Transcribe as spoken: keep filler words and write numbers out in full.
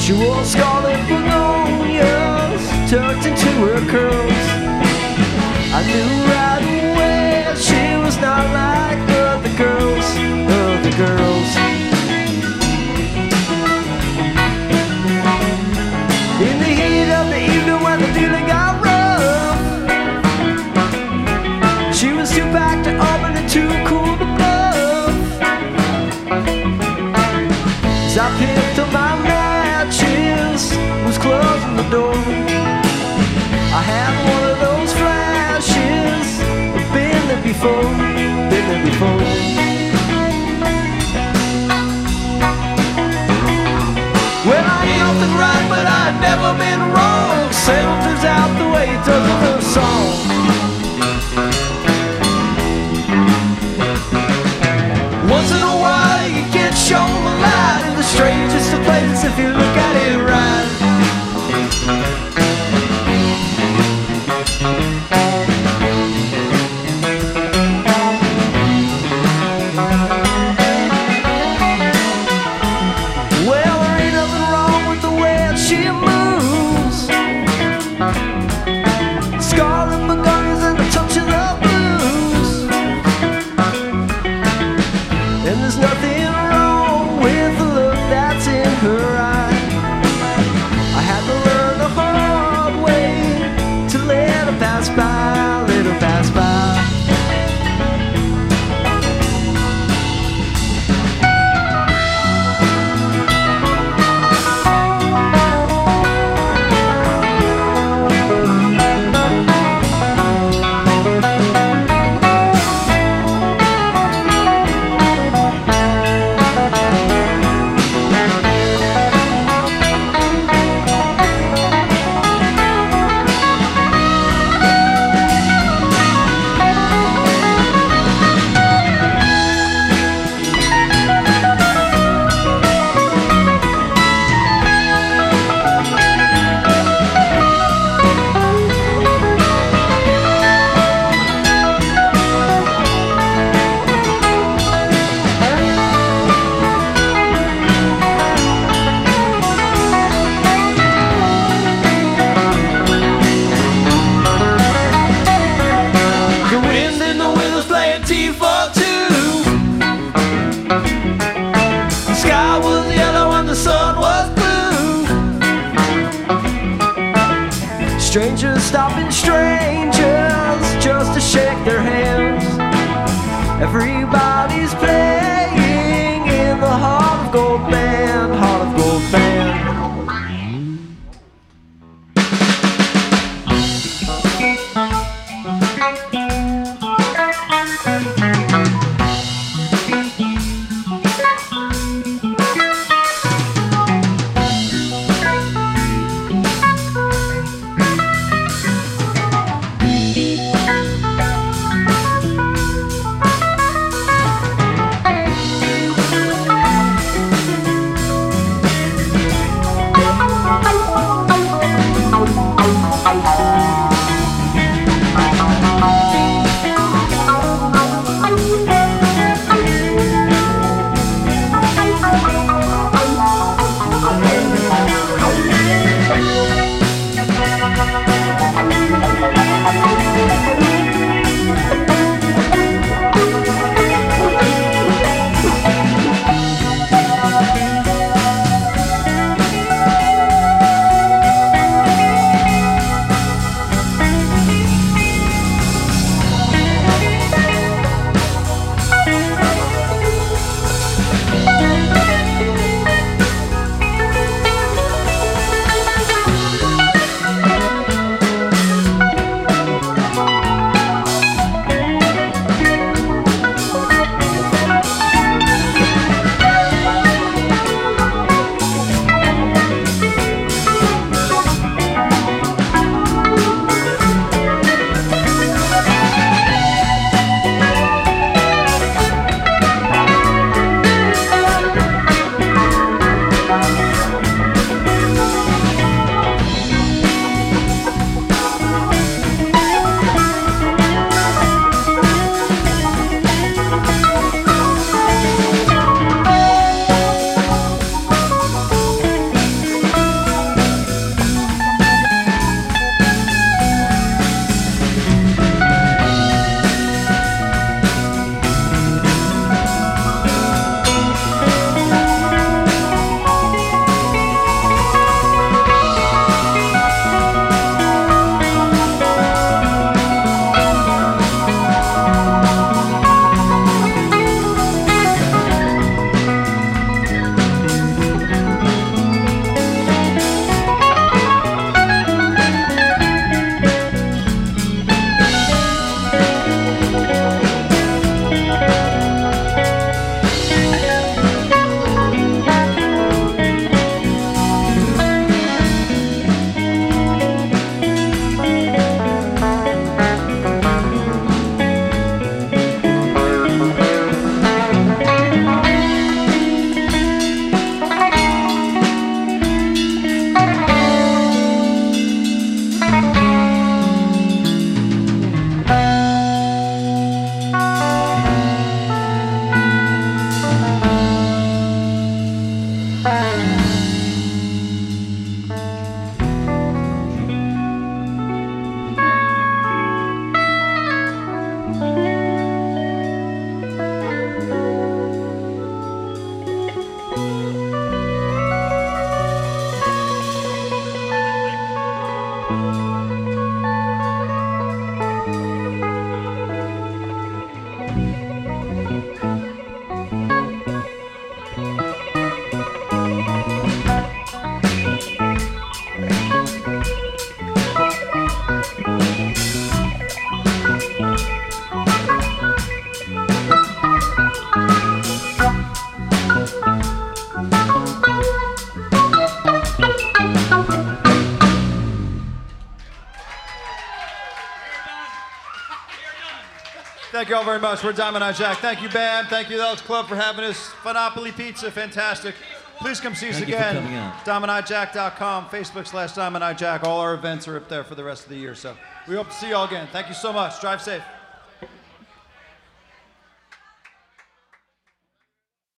She wore scarlet begonias tucked into her curls. I knew right away she was not like other girls, other girls. In the heat of the evening when the feeling got rough, she was too packed up and too cool to bluff. As I picked up my matches, was closing the door. I had one of those flashes, been there before, been there before. Well, I ain't nothing right, but I've never been wrong. Sailing turns out the way it does in the song. Once in a while you get shown the light in the strangest of places if you look at it right. Well, there ain't nothing wrong with the way she moves. Scarlet begonias and a touch of the blues. And there's nothing wrong with the look that's in her eye. I had to learn the hard way to let her pass by, let her pass by. Strangers stopping strangers just to shake their hands. Everybody's playing in the Heart of Gold band, Heart of Gold band. Thank you all very much. We're Diamond Eye Jack. Thank you, Bam. Thank you, the Elks Club, for having us. Phenopoly Pizza, fantastic. Please come see us Thank you for again. coming out. diamond eye jack dot com, Facebook slash Diamond Eye Jack. All our events are up there for the rest of the year. So we hope to see you all again. Thank you so much. Drive safe.